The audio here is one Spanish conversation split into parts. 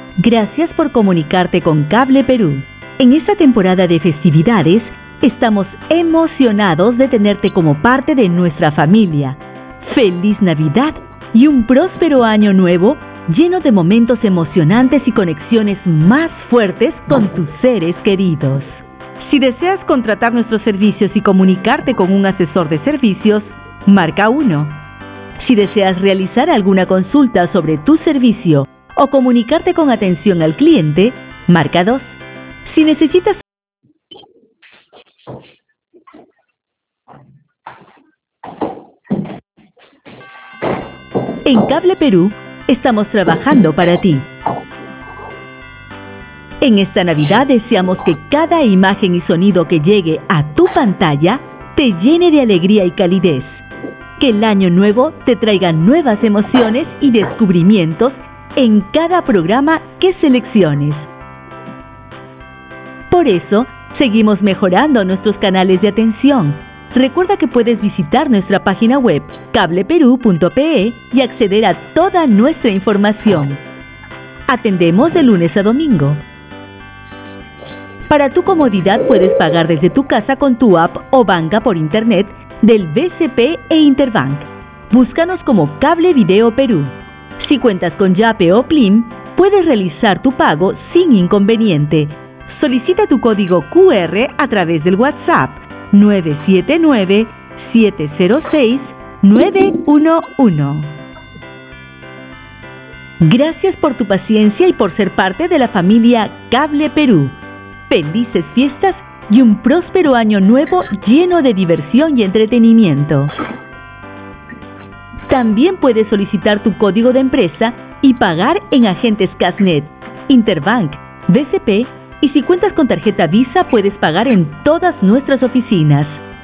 Gracias por comunicarte con Cable Perú. En esta temporada de festividades, estamos emocionados de tenerte como parte de nuestra familia. ¡Feliz Navidad y un próspero año nuevo lleno de momentos emocionantes y conexiones más fuertes con tus seres queridos! Si deseas contratar nuestros servicios y comunicarte con un asesor de servicios, marca 1. Si deseas realizar alguna consulta sobre tu servicio o comunicarte con atención al cliente, marca 2. Si necesitas... En Cable Perú, estamos trabajando para ti. En esta Navidad deseamos que cada imagen y sonido que llegue a tu pantalla te llene de alegría y calidez. Que el año nuevo te traiga nuevas emociones y descubrimientos en cada programa que selecciones. Por eso, seguimos mejorando nuestros canales de atención. Recuerda que puedes visitar nuestra página web cableperú.pe y acceder a toda nuestra información. Atendemos de lunes a domingo. Para tu comodidad puedes pagar desde tu casa con tu app o banca por internet del BCP e Interbank. Búscanos como Cable Video Perú. Si cuentas con Yape o Plim, puedes realizar tu pago sin inconveniente. Solicita tu código QR a través del WhatsApp 979-706-911. Gracias por tu paciencia y por ser parte de la familia Cable Perú. Felices fiestas y un próspero año nuevo lleno de diversión y entretenimiento. También puedes solicitar tu código de empresa y pagar en agentes Casnet, Interbank, BCP y si cuentas con tarjeta Visa puedes pagar en todas nuestras oficinas.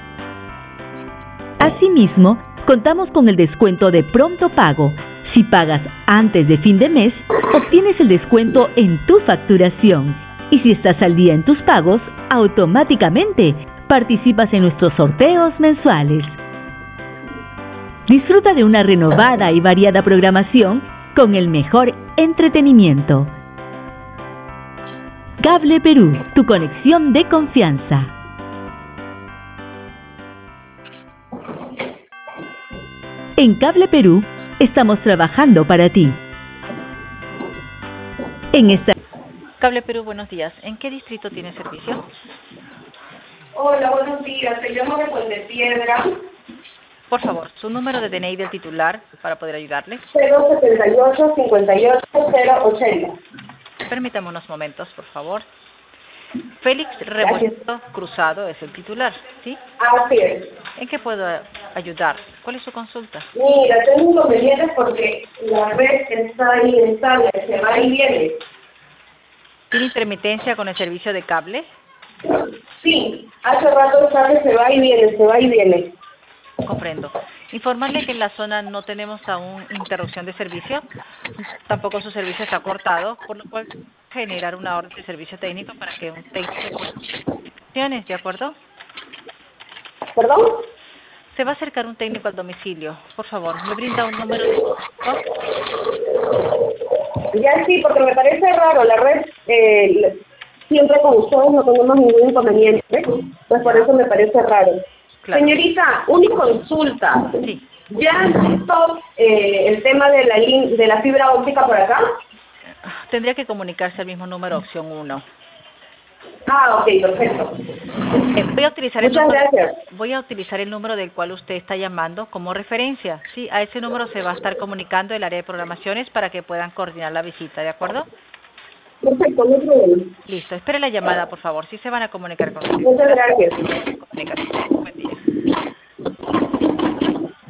Asimismo, contamos con el descuento de pronto pago. Si pagas antes de fin de mes, obtienes el descuento en tu facturación. Y si estás al día en tus pagos, automáticamente participas en nuestros sorteos mensuales. Disfruta de una renovada y variada programación con el mejor entretenimiento. Cable Perú, tu conexión de confianza. En Cable Perú, estamos trabajando para ti. En esta... Cable Perú, buenos días. ¿En qué distrito tiene servicio? Hola, buenos días. Te llamo de Puente Piedra. Por favor, su número de DNI del titular para poder ayudarle. 078-58-080. Permítame unos momentos, por favor. Félix Revuelto Cruzado es el titular, ¿sí? Así es. ¿En qué puedo ayudar? ¿Cuál es su consulta? Mira, tengo inconvenientes porque la red está inestable, se va y viene. ¿Tiene intermitencia con el servicio de cable? Sí, hace rato está que se va y viene, se va y viene. Comprendo. Informarle que en la zona no tenemos aún interrupción de servicio, tampoco su servicio está cortado, por lo cual generar una orden de servicio técnico para que un técnico pueda... ¿De acuerdo? ¿Perdón? Se va a acercar un técnico al domicilio. Por favor, ¿me brinda un número de... Ya sí, porque me parece raro, la red, siempre con ustedes no tenemos ningún inconveniente, pues por eso me parece raro. Claro. Señorita, una consulta. Sí. ¿Ya empezó el tema de la fibra óptica por acá? Tendría que comunicarse al mismo número, opción 1. Ah, ok, perfecto. Voy a utilizar el número del cual usted está llamando como referencia. Sí, a ese número se va a estar comunicando el área de programaciones para que puedan coordinar la visita, ¿de acuerdo? Perfecto, no hay problema. Listo, espere la llamada, por favor. Sí se van a comunicar con usted. Muchas gracias. Comunicación. Buen día.